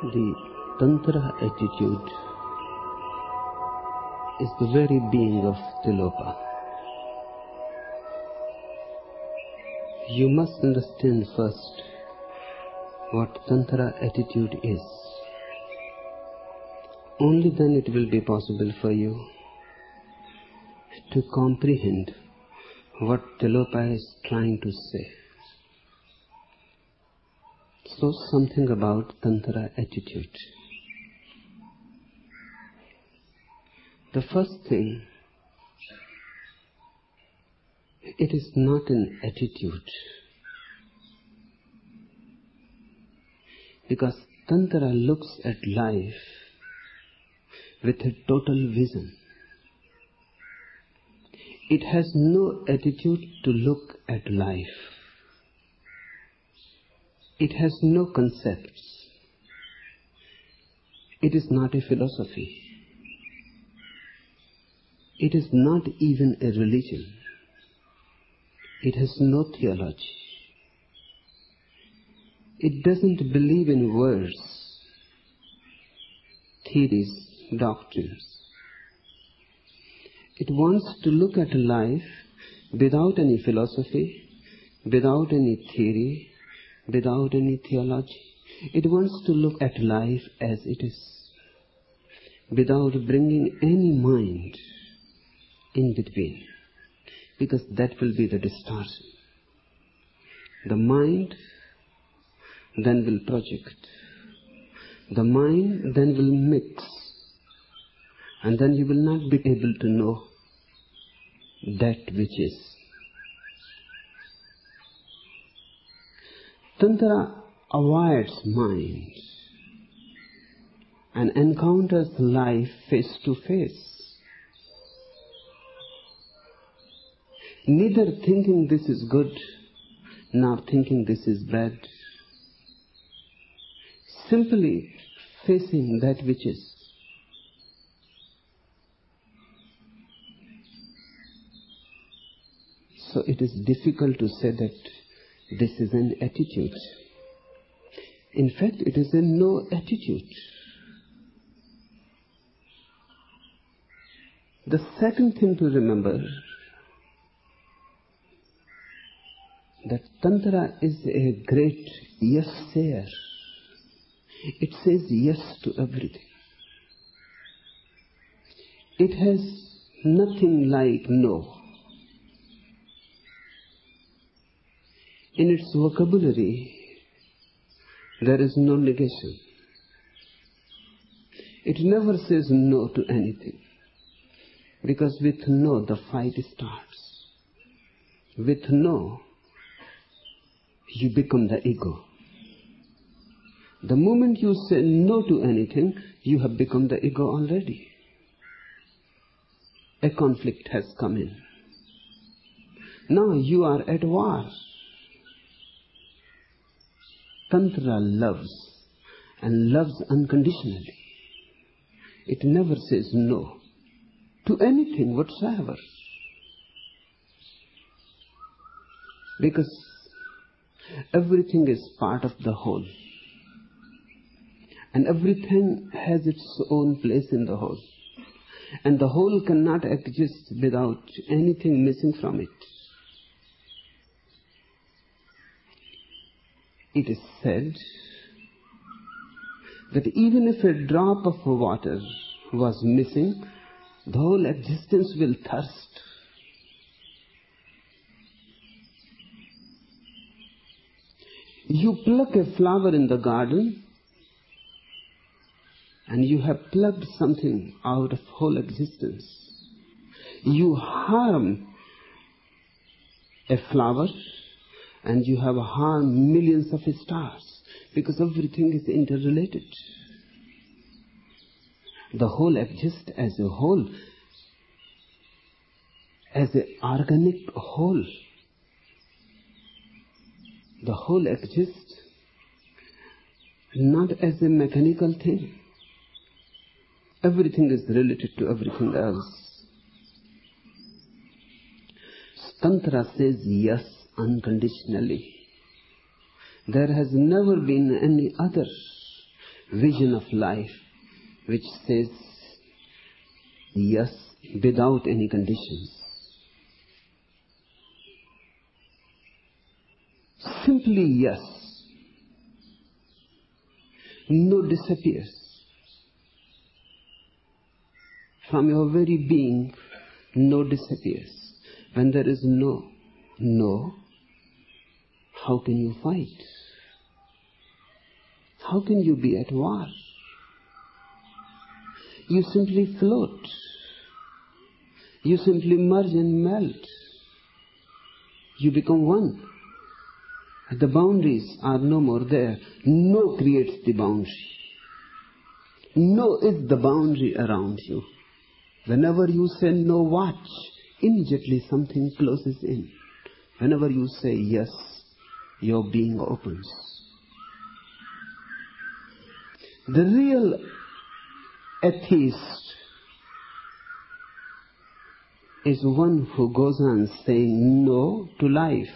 The Tantra attitude is the very being of Tilopa. You must understand first what Tantra attitude is. Only then it will be possible for you to comprehend what Tilopa is trying to say. So something about Tantra attitude. The first thing, it is not an attitude, because Tantra looks at life with a total vision. It has no attitude to look at life. It has no concepts. It is not a philosophy. It is not even a religion. It has no theology. It doesn't believe in words, theories, doctrines. It wants to look at life without any philosophy, without any theory, without any theology. It wants to look at life as it is, without bringing any mind in between, because that will be the distortion. The mind then will project. The mind then will mix. And then you will not be able to know that which is. Tantra avoids mind and encounters life face to face. Neither thinking this is good, nor thinking this is bad. Simply facing that which is. So it is difficult to say that this is an attitude. In fact, it is a no attitude. The second thing to remember, that Tantra is a great yes-sayer. It says yes to everything. It has nothing like no. In its vocabulary, there is no negation. It never says no to anything, because with no the fight starts. With no, you become the ego. The moment you say no to anything, you have become the ego already. A conflict has come in. Now you are at war. Tantra loves, and loves unconditionally. It never says no to anything whatsoever. Because everything is part of the whole. And everything has its own place in the whole. And the whole cannot exist without anything missing from it. It is said that even if a drop of water was missing, the whole existence will thirst. You pluck a flower in the garden, and you have plucked something out of whole existence. You harm a flower, and you have harmed millions of stars, because everything is interrelated. The whole exists as a whole, as an organic whole. The whole exists not as a mechanical thing. Everything is related to everything else. Tantra says yes unconditionally. There has never been any other vision of life which says yes without any conditions. Simply yes. No disappears. From your very being, no disappears. When there is no, how can you fight? How can you be at war? You simply float. You simply merge and melt. You become one. The boundaries are no more there. No creates the boundary. No is the boundary around you. Whenever you say no, watch, immediately something closes in. Whenever you say yes, your being opens. The real atheist is one who goes on saying no to life.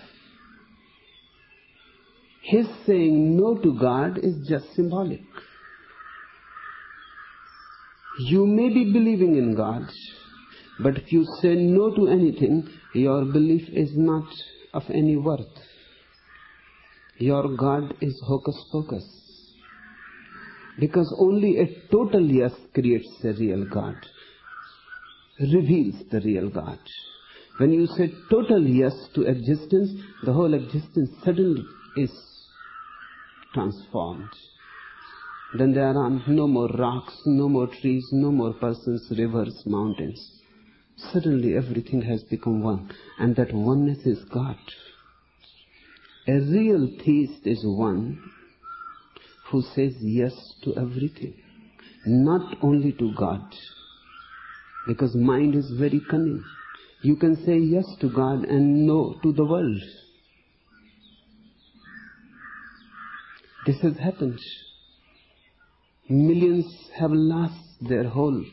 His saying no to God is just symbolic. You may be believing in God, but if you say no to anything, your belief is not of any worth. Your God is hocus pocus. Because only a total yes creates a real God, reveals the real God. When you say total yes to existence, the whole existence suddenly is transformed. Then there are no more rocks, no more trees, no more persons, rivers, mountains. Suddenly everything has become one, and that oneness is God. A real theist is one who says yes to everything, not only to God, because mind is very cunning. You can say yes to God and no to the world. This has happened. Millions have lost their whole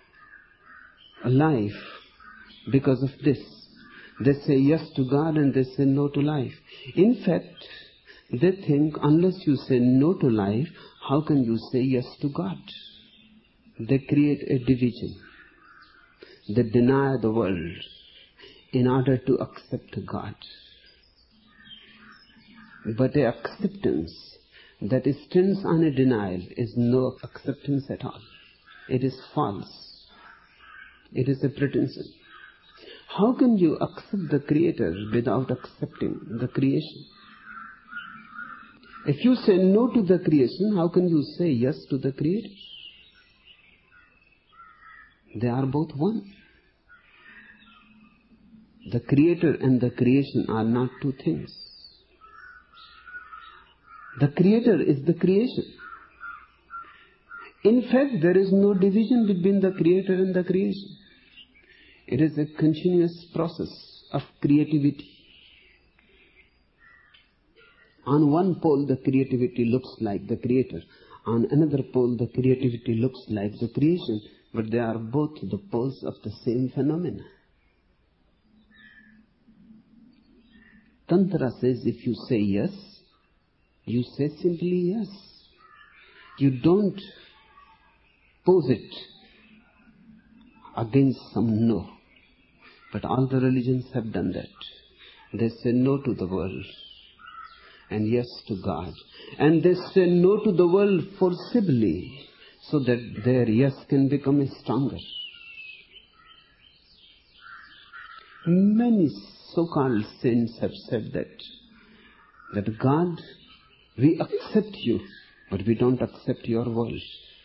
life because of this. They say yes to God and they say no to life. In fact, they think unless you say no to life, how can you say yes to God? They create a division. They deny the world in order to accept God. But an acceptance that stands on a denial is no acceptance at all. It is false. It is a pretension. How can you accept the Creator without accepting the creation? If you say no to the creation, how can you say yes to the Creator? They are both one. The Creator and the creation are not two things. The Creator is the creation. In fact, there is no division between the Creator and the creation. It is a continuous process of creativity. On one pole, the creativity looks like the Creator. On another pole, the creativity looks like the creation. But they are both the poles of the same phenomena. Tantra says if you say yes, you say simply yes. You don't pose it against some no. But all the religions have done that. They say no to the world and yes to God. And they say no to the world forcibly so that their yes can become stronger. Many so-called saints have said that God, we accept you, but we don't accept your world.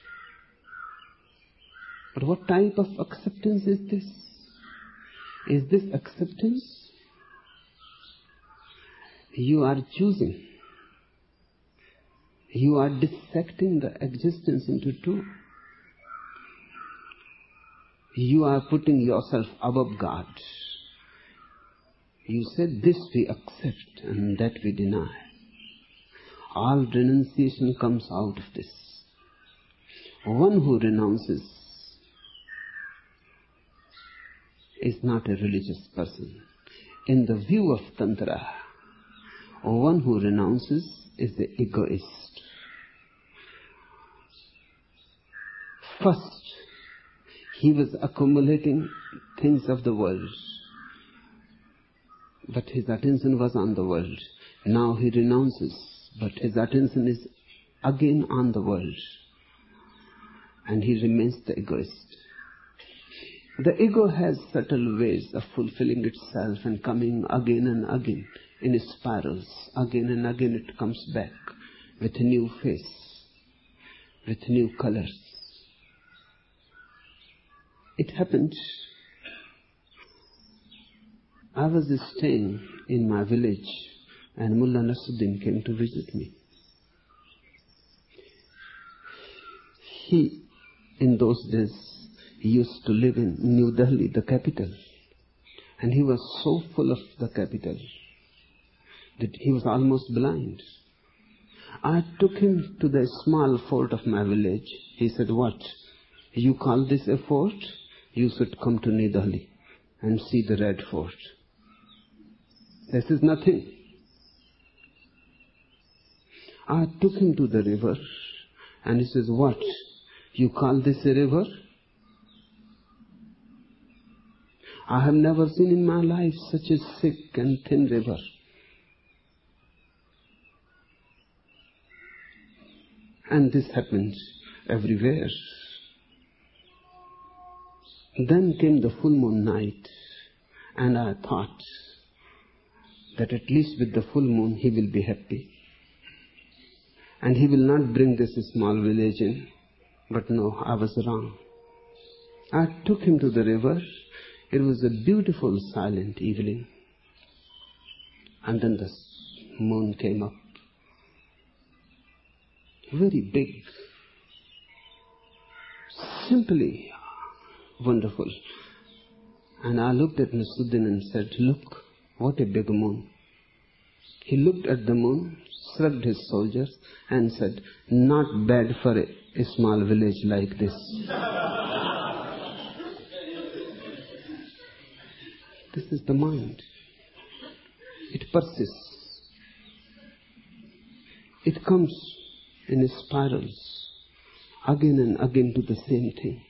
But what type of acceptance is this? Is this acceptance? You are choosing. You are dissecting the existence into two. You are putting yourself above God. You said this we accept and that we deny. All renunciation comes out of this. One who renounces is not a religious person. In the view of Tantra, one who renounces is the egoist. First, he was accumulating things of the world, but his attention was on the world. Now he renounces, but his attention is again on the world, and he remains the egoist. The ego has subtle ways of fulfilling itself and coming again and again in spirals. Again and again it comes back with a new face, with new colors. It happened. I was staying in my village and Mullah Nasruddin came to visit me. He, in those days, used to live in New Delhi, the capital. And he was so full of the capital that he was almost blind. I took him to the small fort of my village. He said, "What? You call this a fort? You should come to New Delhi and see the Red Fort. This is nothing." I took him to the river and he says, "What? You call this a river? I have never seen in my life such a thick and thin river." And this happens everywhere. Then came the full moon night, and I thought that at least with the full moon he will be happy. And he will not bring this small village in. But no, I was wrong. I took him to the river. It was a beautiful silent evening. And then the moon came up. Very big. Simply wonderful. And I looked at Nasruddin and said, "Look, what a big moon." He looked at the moon, shrugged his shoulders and said, "Not bad for a small village like this." This is the mind. It persists. It comes in spirals again and again to the same thing.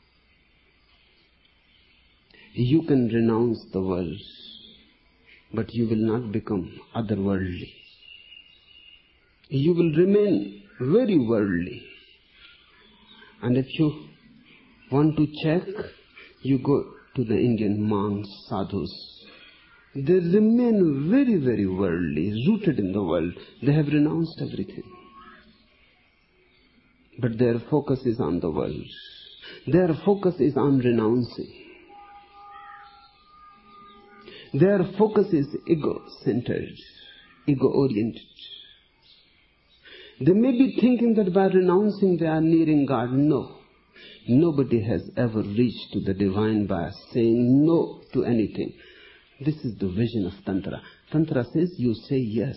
You can renounce the world, but you will not become otherworldly. You will remain very worldly. And if you want to check, you go to the Indian monks, sadhus. They remain very, very worldly, rooted in the world. They have renounced everything. But their focus is on the world. Their focus is on renouncing. Their focus is ego-centered, ego-oriented. They may be thinking that by renouncing they are nearing God. No. Nobody has ever reached to the divine by saying no to anything. This is the vision of Tantra. Tantra says you say yes.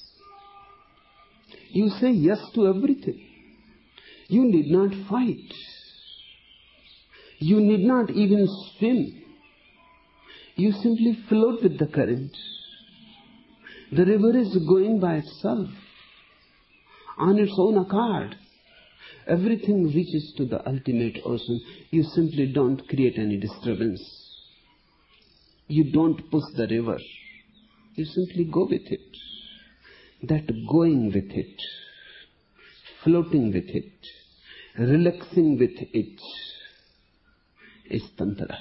You say yes to everything. You need not fight. You need not even swim. You simply float with the current. The river is going by itself, on its own accord. Everything reaches to the ultimate ocean. You simply don't create any disturbance. You don't push the river. You simply go with it. That going with it, floating with it, relaxing with it is Tantra.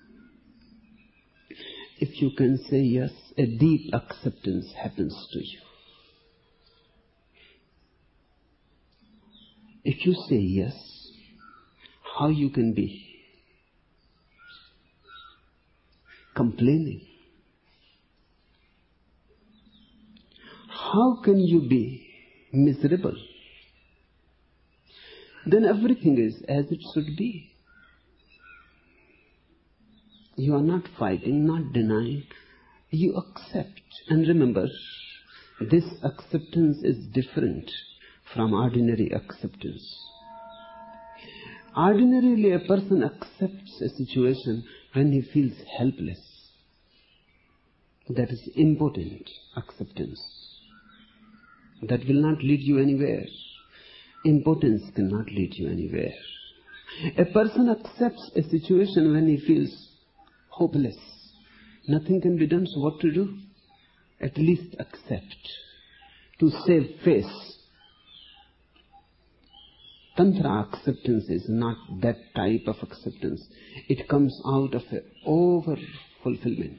If you can say yes, a deep acceptance happens to you. If you say yes, how you can be complaining? How can you be miserable? Then everything is as it should be. You are not fighting, not denying. You accept. And remember, this acceptance is different from ordinary acceptance. Ordinarily, a person accepts a situation when he feels helpless. That is impotent acceptance. That will not lead you anywhere. Impotence cannot lead you anywhere. A person accepts a situation when he feels hopeless. Nothing can be done, so what to do? At least accept. To save face. Tantra acceptance is not that type of acceptance. It comes out of an over-fulfillment.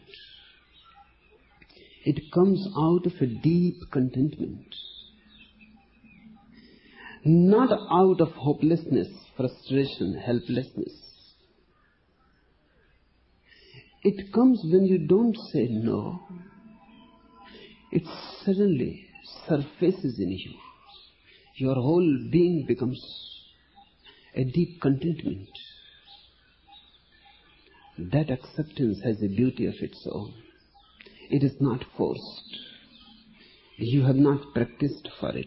It comes out of a deep contentment. Not out of hopelessness, frustration, helplessness. It comes when you don't say no. It suddenly surfaces in you. Your whole being becomes a deep contentment. That acceptance has a beauty of its own. It is not forced. You have not practiced for it.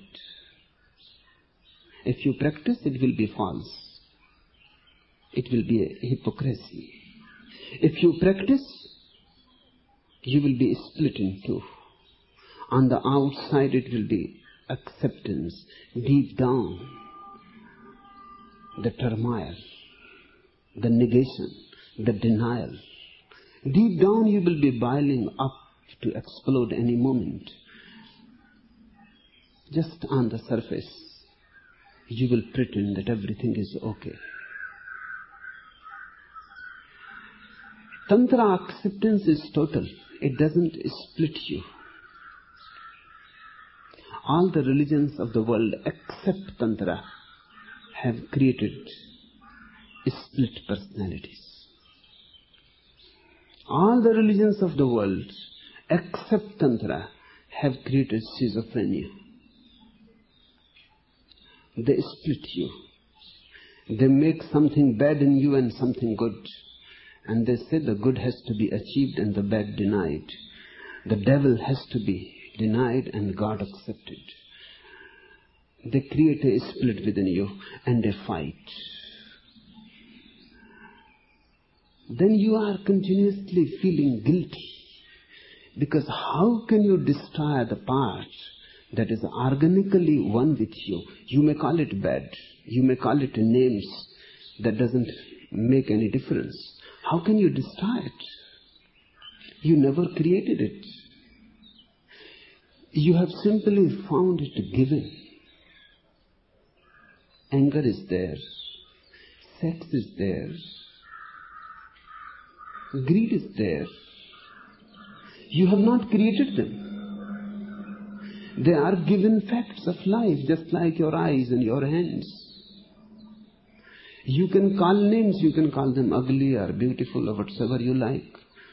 If you practice, it will be false. It will be a hypocrisy. If you practice, you will be split in two. On the outside, it will be acceptance. Deep down, the turmoil, the negation, the denial. Deep down, you will be boiling up to explode any moment. Just on the surface, you will pretend that everything is okay. Tantra acceptance is total. It doesn't split you. All the religions of the world except Tantra have created split personalities. All the religions of the world except Tantra have created schizophrenia. They split you. They make something bad in you and something good. And they say the good has to be achieved and the bad denied. The devil has to be denied and God accepted. They create a split within you and a fight. Then you are continuously feeling guilty. Because how can you destroy the part that is organically one with you? You may call it bad. You may call it names. That doesn't make any difference. How can you destroy it? You never created it. You have simply found it given. Anger is there. Sex is there. Greed is there. You have not created them. They are given facts of life, just like your eyes and your hands. You can call names, you can call them ugly or beautiful or whatsoever you like.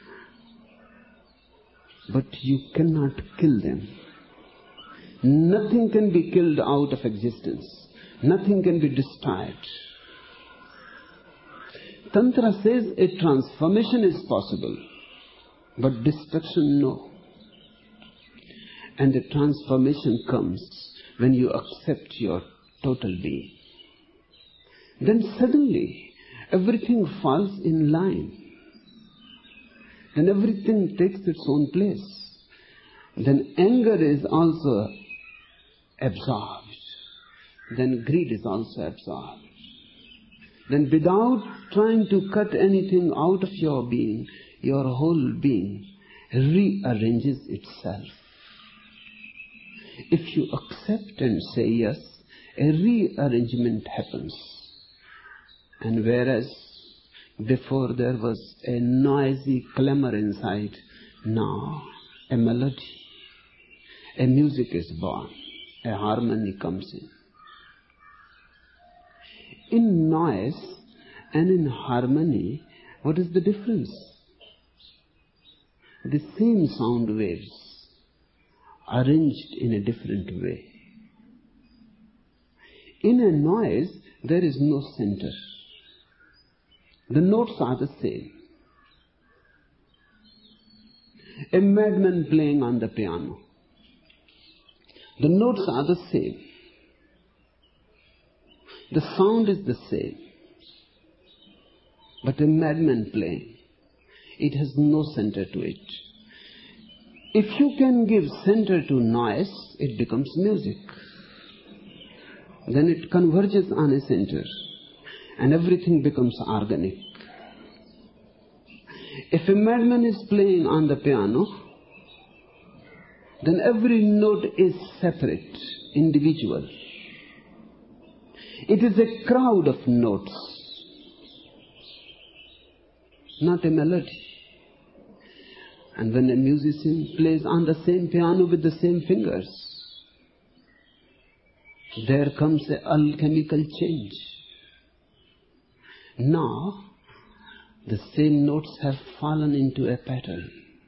But you cannot kill them. Nothing can be killed out of existence. Nothing can be destroyed. Tantra says a transformation is possible, but destruction no. And the transformation comes when you accept your total being. Then suddenly everything falls in line. Then everything takes its own place. Then anger is also absorbed. Then greed is also absorbed. Then without trying to cut anything out of your being, your whole being rearranges itself. If you accept and say yes, a rearrangement happens. And whereas before there was a noisy clamor inside, now a melody, a music is born, a harmony comes in. In noise and in harmony, what is the difference? The same sound waves, arranged in a different way. In a noise, there is no center. The notes are the same. A madman playing on the piano. The notes are the same. The sound is the same. But a madman playing, it has no center to it. If you can give center to noise, it becomes music. Then it converges on a center. and everything becomes organic. If a madman is playing on the piano, then every note is separate, individual. It is a crowd of notes, not a melody. And when a musician plays on the same piano with the same fingers, there comes an alchemical change. Now, the same notes have fallen into a pattern.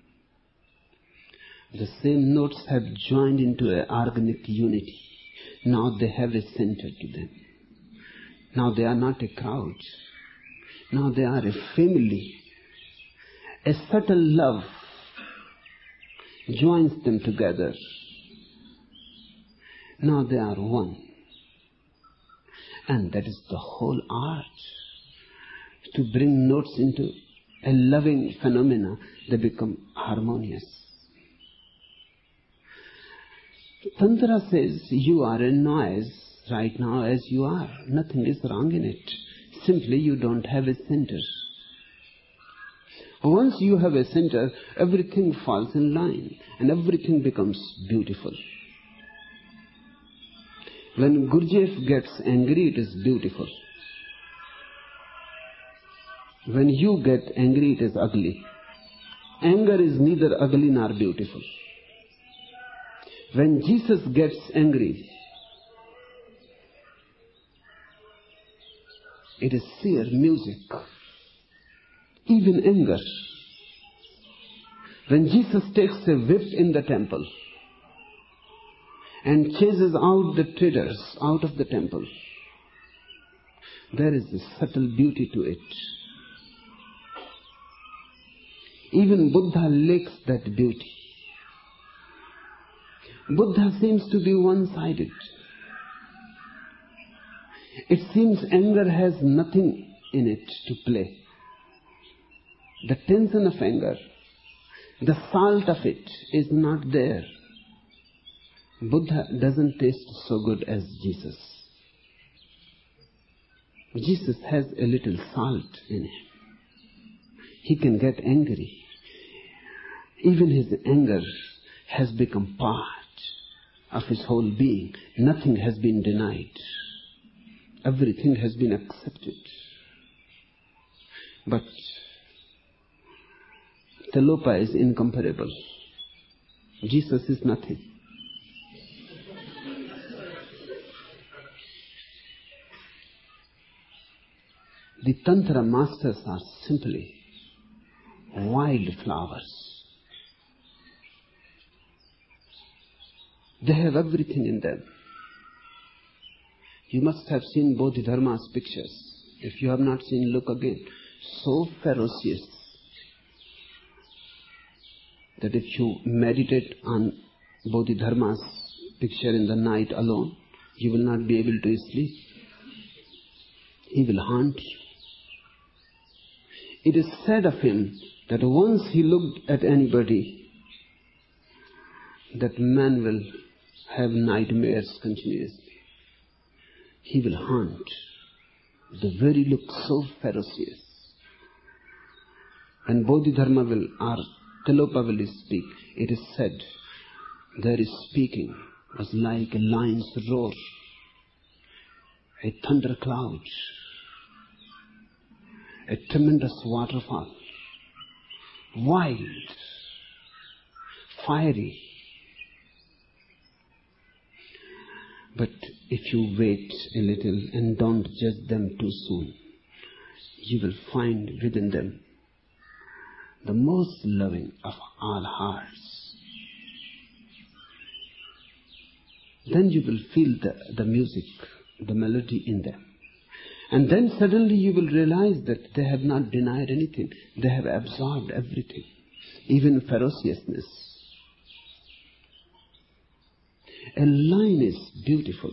The same notes have joined into an organic unity. Now they have a center to them. Now they are not a crowd. Now they are a family. A subtle love joins them together. Now they are one. And that is the whole art. To bring notes into a loving phenomena, they become harmonious. Tantra says you are a noise right now as you are. Nothing is wrong in it. Simply you don't have a center. Once you have a center, everything falls in line and everything becomes beautiful. When Gurdjieff gets angry, it is beautiful. When you get angry, it is ugly. Anger is neither ugly nor beautiful. When Jesus gets angry, it is sheer music. Even anger. When Jesus takes a whip in the temple and chases out the traders out of the temple, there is a subtle beauty to it. Even Buddha lacks that beauty. Buddha seems to be one-sided. It seems anger has nothing in it to play. The tension of anger, the salt of it is not there. Buddha doesn't taste so good as Jesus. Jesus has a little salt in him. He can get angry. Even his anger has become part of his whole being. Nothing has been denied. Everything has been accepted. But Tilopa is incomparable. Jesus is nothing. The Tantra masters are simply wild flowers. They have everything in them. You must have seen Bodhidharma's pictures. If you have not seen, look again. So ferocious that if you meditate on Bodhidharma's picture in the night alone, you will not be able to sleep. He will haunt you. It is said of him that once he looked at anybody, that man will have nightmares continuously. He will haunt. The very look so ferocious. And Bodhidharma will, or Tilopa will speak, it is said, there is speaking was like a lion's roar, a thundercloud, a tremendous waterfall, wild, fiery. But if you wait a little and don't judge them too soon, you will find within them the most loving of all hearts. Then you will feel the music, the melody in them. And then suddenly you will realize that they have not denied anything. They have absorbed everything, even ferociousness. A lion is beautiful.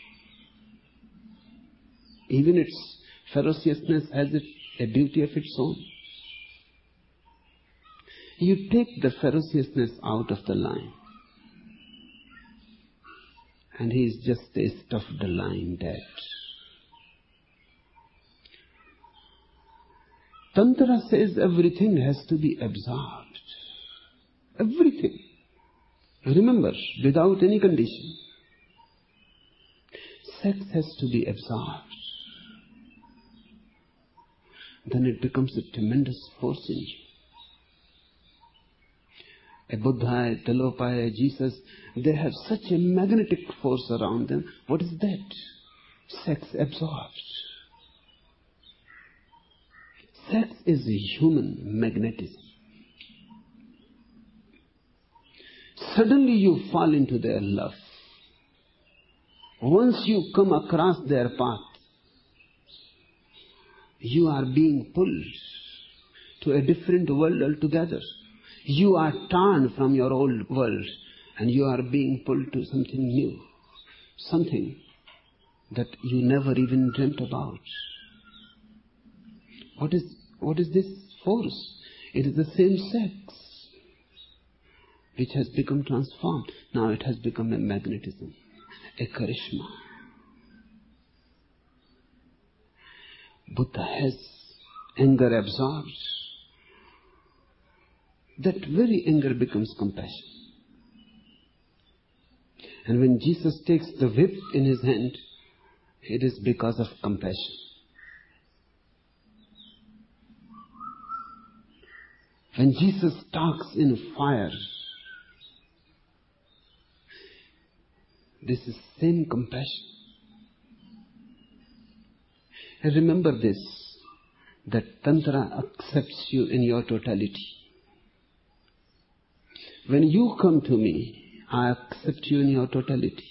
Even its ferociousness has a beauty of its own. You take the ferociousness out of the lion, and he is just a stuffed lion dead. Tantra says everything has to be absorbed. Everything. Remember, without any condition. Sex has to be absorbed. Then it becomes a tremendous force in you. A Buddha, a Talopa, a Jesus, they have such a magnetic force around them. What is that? Sex absorbed. Sex is a human magnetism. Suddenly you fall into their love. Once you come across their path, you are being pulled to a different world altogether. You are torn from your old world and you are being pulled to something new. Something that you never even dreamt about. What is this force? It is the same sex which has become transformed. Now it has become a magnetism, a charisma. Buddha has anger absorbed. That very anger becomes compassion. And when Jesus takes the whip in his hand, it is because of compassion. When Jesus talks in fire, this is same compassion. And remember this, that Tantra accepts you in your totality. When you come to me, I accept you in your totality.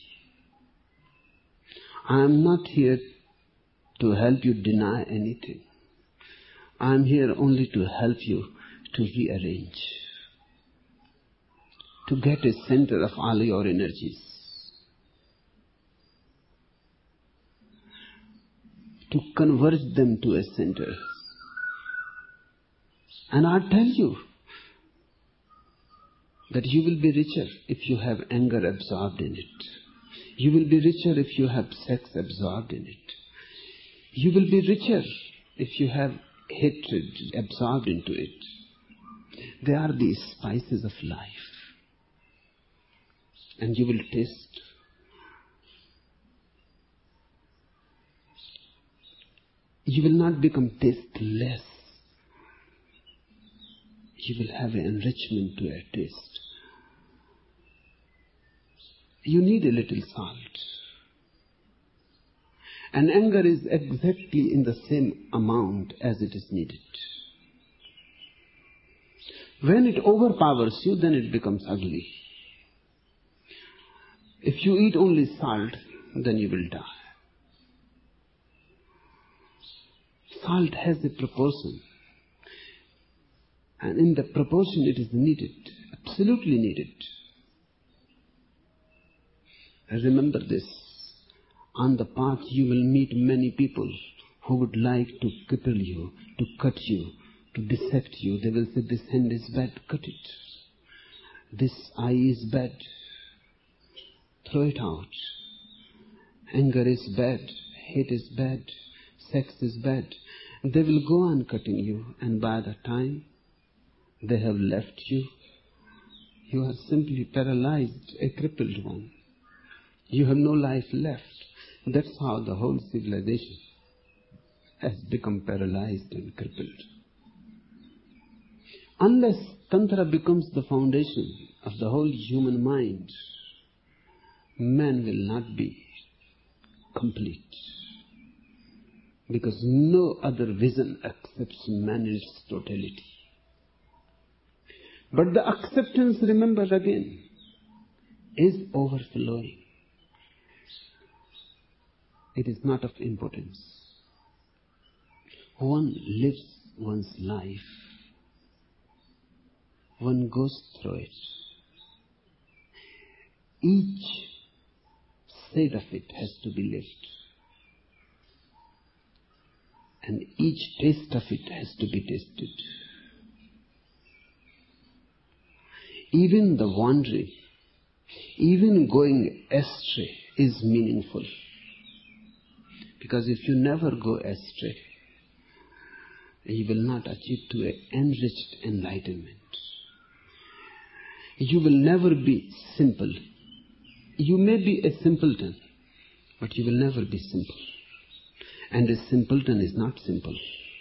I am not here to help you deny anything. I am here only to help you to rearrange, to get a center of all your energies, to converge them to a center. And I tell you that you will be richer if you have anger absorbed in it. You will be richer if you have sex absorbed in it. You will be richer if you have hatred absorbed into it. They are the spices of life. And you will taste. You will not become tasteless. You will have an enrichment to a taste. You need a little salt. And anger is exactly in the same amount as it is needed. When it overpowers you, then it becomes ugly. If you eat only salt, then you will die. Salt has a proportion. And in the proportion it is needed, absolutely needed. Remember this, on the path you will meet many people who would like to cripple you, to cut you, to dissect you. They will say, this hand is bad, cut it. This eye is bad, throw it out. Anger is bad, hate is bad, sex is bad. They will go on cutting you, and by the time they have left you, you are simply paralyzed, a crippled one. You have no life left. That's how the whole civilization has become paralyzed and crippled. Unless Tantra becomes the foundation of the whole human mind, man will not be complete. Because no other vision accepts man in its totality. But the acceptance, remember again, is overflowing. It is not of importance. One lives one's life. One goes through it. Each shade of it has to be lived. And each taste of it has to be tasted. Even the wandering, even going astray is meaningful. Because if you never go astray, you will not achieve to an enriched enlightenment. You will never be simple. You may be a simpleton, but you will never be simple. And a simpleton is not simple.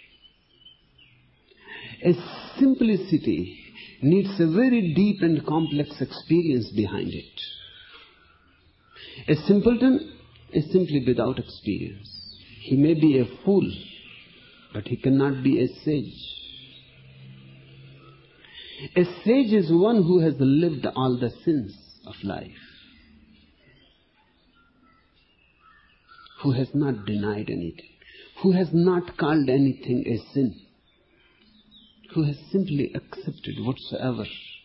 A simplicity needs a very deep and complex experience behind it. A simpleton is simply without experience. He may be a fool, but he cannot be a sage. A sage is one who has lived all the sins of life, who has not denied anything, who has not called anything a sin, who has simply accepted whatsoever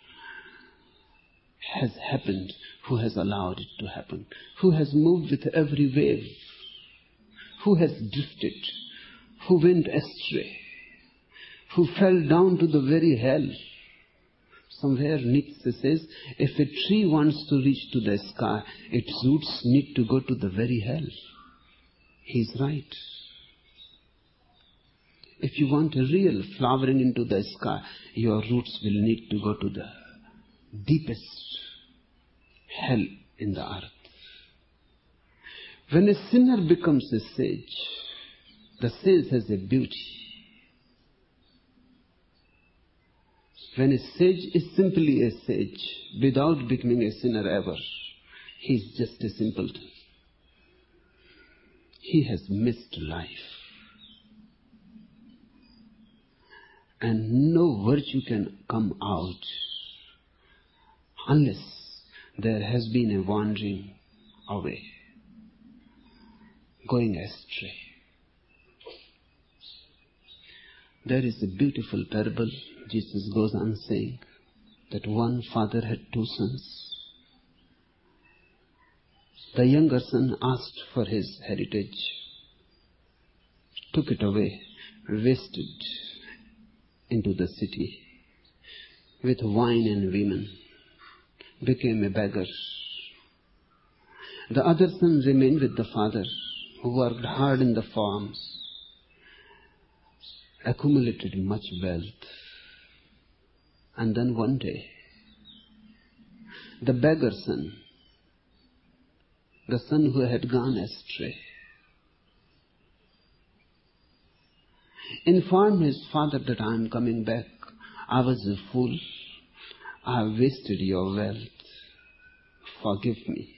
has happened, who has allowed it to happen, who has moved with every wave, who has drifted, who went astray, who fell down to the very hell. Somewhere Nietzsche says, if a tree wants to reach to the sky, its roots need to go to the very hell. He's right. If you want a real flowering into the sky, your roots will need to go to the deepest hell in the earth. When a sinner becomes a sage, the sage has a beauty. When a sage is simply a sage, without becoming a sinner ever, he is just a simpleton. He has missed life. And no virtue can come out unless there has been a wandering away, going astray. There is a beautiful parable. Jesus goes on saying that one father had two sons. The younger son asked for his heritage, took it away, wasted into the city with wine and women, became a beggar. The other son remained with the father, who worked hard in the farms, accumulated much wealth. And then one day, the beggar son, the son who had gone astray, informed his father that I am coming back. I was a fool. I have wasted your wealth. Forgive me.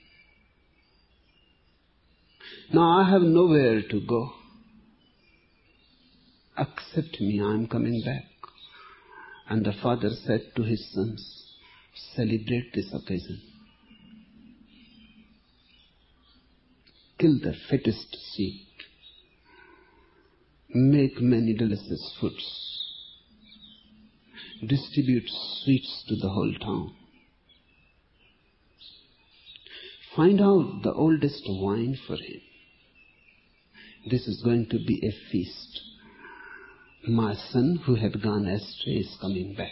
Now I have nowhere to go. Accept me, I am coming back. And the father said to his sons, celebrate this occasion. Kill the fattest sheep. Make many delicious foods. Distribute sweets to the whole town. Find out the oldest wine for him. This is going to be a feast. My son who had gone astray is coming back.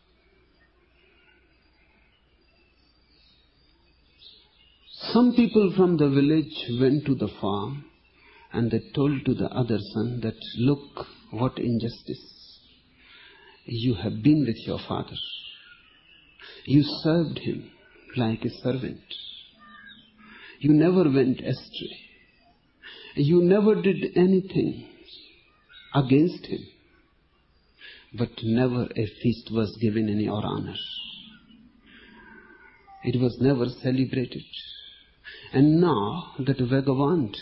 Some people from the village went to the farm and they told to the other son that, look, what injustice. You have been with your father. You served him like a servant. You never went astray. You never did anything against him. But never a feast was given in your honor. It was never celebrated. And now that vagabond,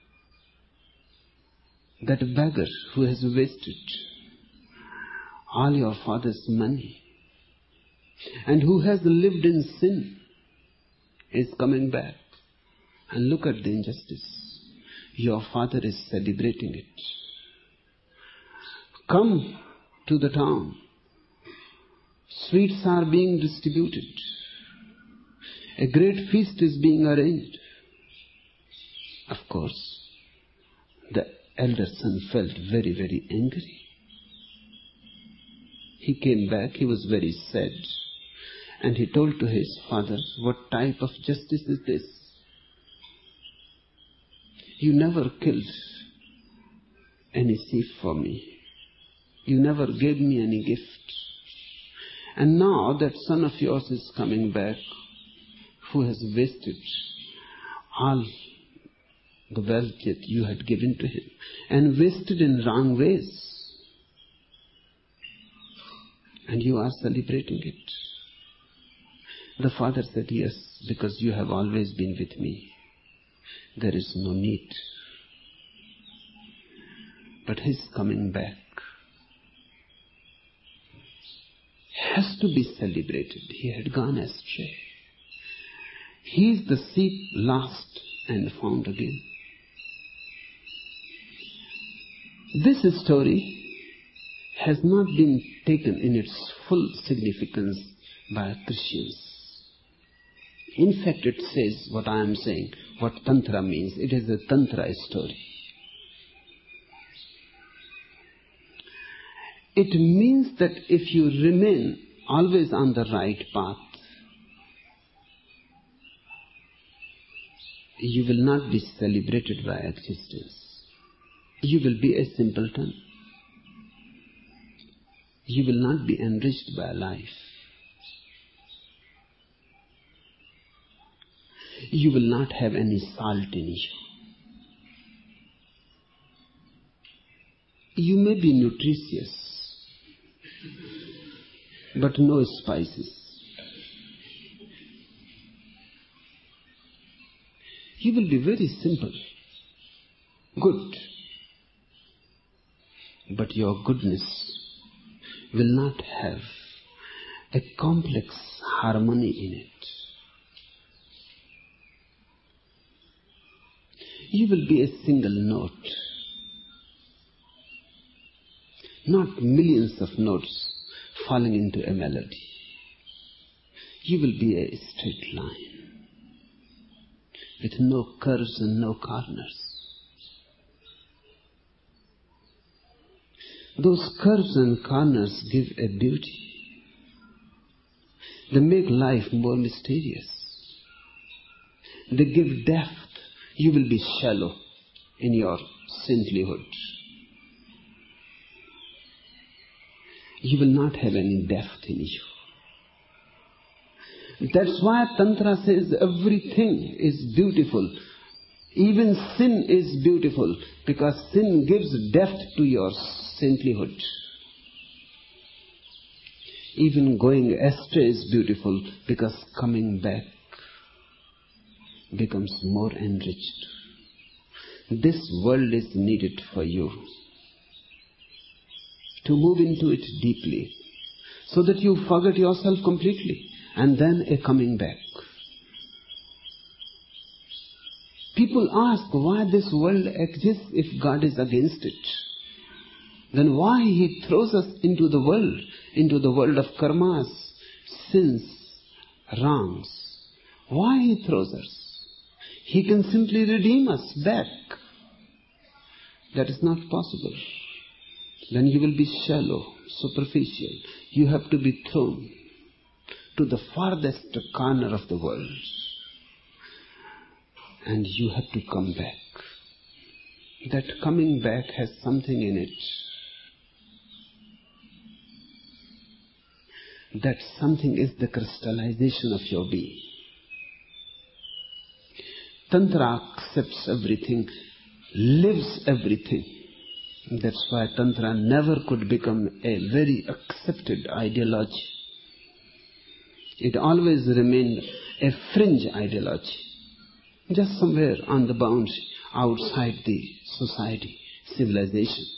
that beggar who has wasted all your father's money and who has lived in sin is coming back. And look at the injustice. Your father is celebrating it. Come to the town. Sweets are being distributed. A great feast is being arranged. Of course, the elder son felt very, very angry. He came back, he was very sad. And he told to his father, what type of justice is this? You never killed any sheep for me. You never gave me any gift. And now that son of yours is coming back, who has wasted all the wealth that you had given to him, and wasted in wrong ways. And you are celebrating it. The father said, yes, because you have always been with me. There is no need. But his coming back has to be celebrated. He had gone astray. He is the sheep lost and found again. This story has not been taken in its full significance by Christians. In fact, it says what I am saying, what Tantra means. It is a Tantra story. It means that if you remain always on the right path, you will not be celebrated by existence. You will be a simpleton. You will not be enriched by life. You will not have any salt in you. You may be nutritious, but no spices. You will be very simple, good, but your goodness will not have a complex harmony in it. You will be a single note, not millions of notes falling into a melody. You will be a straight line, with no curves and no corners. Those curves and corners give a beauty. They make life more mysterious. They give depth. You will be shallow in your saintlyhood. You will not have any depth in you. That's why Tantra says everything is beautiful. Even sin is beautiful, because sin gives depth to your saintlyhood. Even going astray is beautiful, because coming back becomes more enriched. This world is needed for you to move into it deeply, so that you forget yourself completely, and then a coming back. People ask why this world exists if God is against it. Then why He throws us into the world of karmas, sins, wrongs? Why He throws us? He can simply redeem us back. That is not possible. Then you will be shallow, superficial. You have to be thrown to the farthest corner of the world. And you have to come back. That coming back has something in it. That something is the crystallization of your being. Tantra accepts everything, lives everything. That's why Tantra never could become a very accepted ideology. It always remained a fringe ideology, just somewhere on the boundary, outside the society, civilization.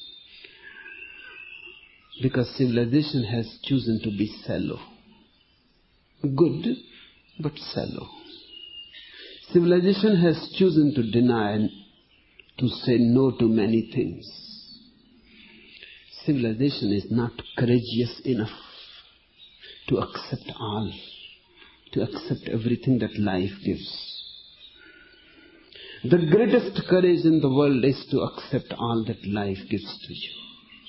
Because civilization has chosen to be shallow. Good, but shallow. Civilization has chosen to deny and to say no to many things. Civilization is not courageous enough to accept all, to accept everything that life gives. The greatest courage in the world is to accept all that life gives to you.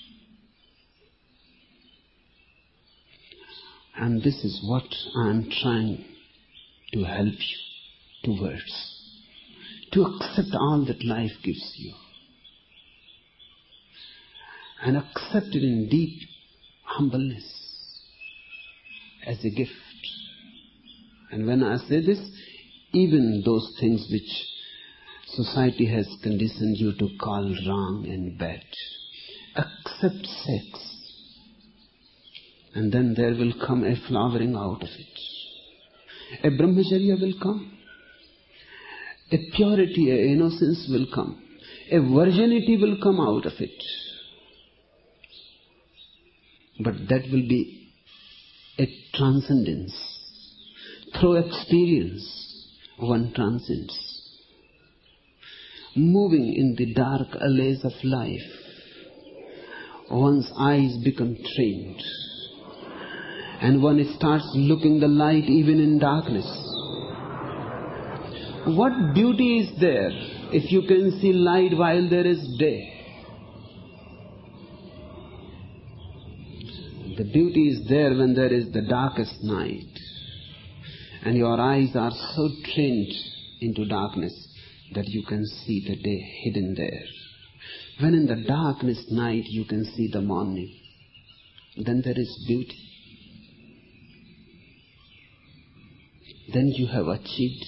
And this is what I am trying to help you towards. To accept all that life gives you. and accept it in deep humbleness as a gift. And when I say this, even those things which society has conditioned you to call wrong and bad, accept sex, and then there will come a flowering out of it. A brahmacharya will come. A purity, a innocence will come. A virginity will come out of it. But that will be a transcendence. Through experience, one transcends. Moving in the dark alleys of life, one's eyes become trained. And one starts looking the light even in darkness. What beauty is there if you can see light while there is day? The beauty is there when there is the darkest night. And your eyes are so trained into darkness that you can see the day hidden there. When in the darkness night you can see the morning, then there is beauty. Then you have achieved.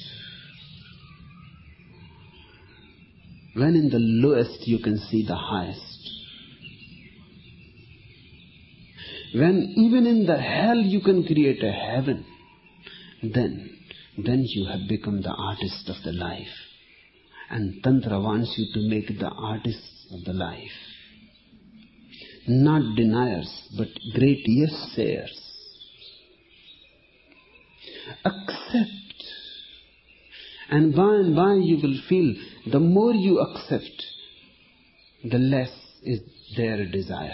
When in the lowest you can see the highest. When even in the hell you can create a heaven, then you have become the artist of the life. And Tantra wants you to make the artists of the life. Not deniers, but great yes-sayers. Accept. And by you will feel the more you accept, the less is their desire.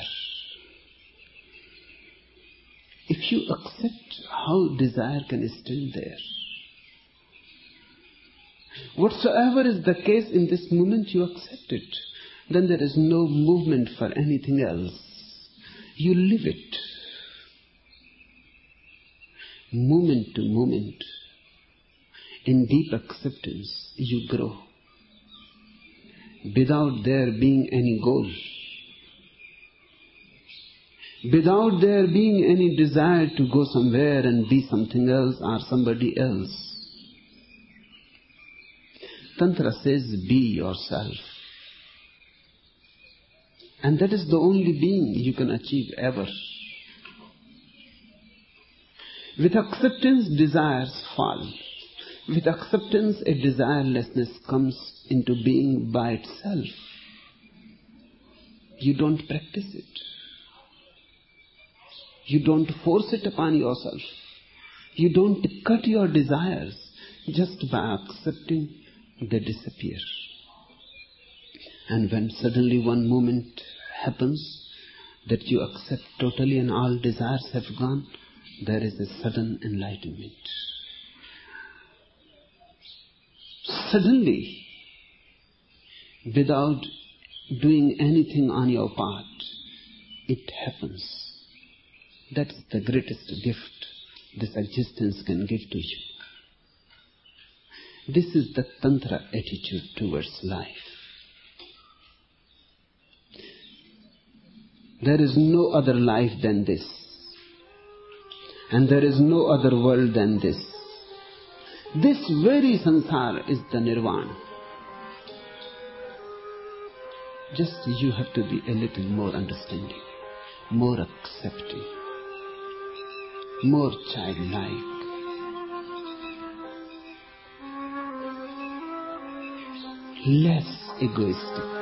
If you accept, how desire can still there? Whatsoever is the case in this moment, you accept it. Then there is no movement for anything else. You live it. Moment to moment, in deep acceptance, you grow. Without there being any goal. Without there being any desire to go somewhere and be something else or somebody else. Tantra says, be yourself. And that is the only being you can achieve ever. With acceptance, desires fall. With acceptance, a desirelessness comes into being by itself. You don't practice it. You don't force it upon yourself. You don't cut your desires. Just by accepting, they disappear. And when suddenly one moment happens that you accept totally and all desires have gone, there is a sudden enlightenment. Suddenly, without doing anything on your part, it happens. That's the greatest gift this existence can give to you. This is the Tantra attitude towards life. There is no other life than this. And there is no other world than this. This very samsara is the nirvana. Just you have to be a little more understanding, more accepting, more childlike. Less egoistic.